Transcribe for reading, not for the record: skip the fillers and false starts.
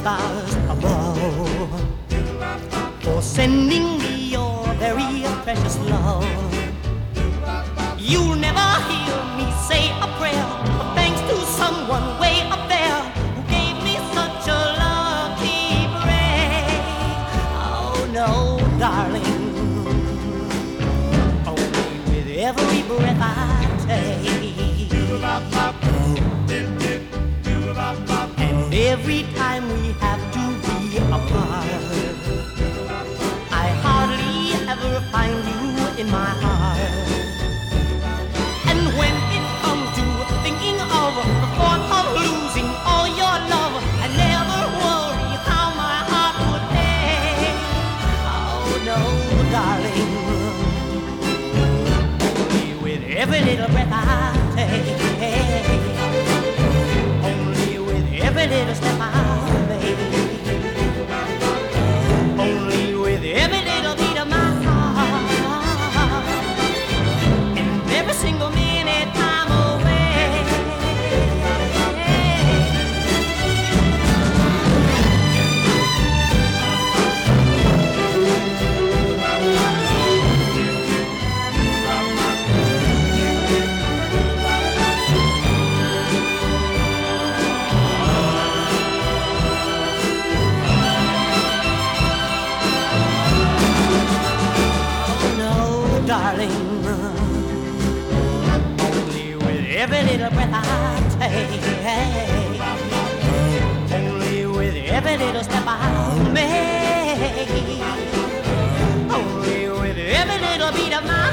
stars above for sending me your very precious love. You'll never hear me say a prayer, but thanks to someone way up there who gave me such a lucky break. Oh no, darling, only with every breath I take, and every time we have to be apart, I hardly ever find you in my heart. And when it comes to thinking of the thought of losing all your love, I never worry how my heart would ache. Oh no, darling, only with every little breath I take, only with every little step I make, only with every little beat of my heart, and every single minute I'm away. Darling, only with every little breath I take, only with every little step I make, only with every little beat of my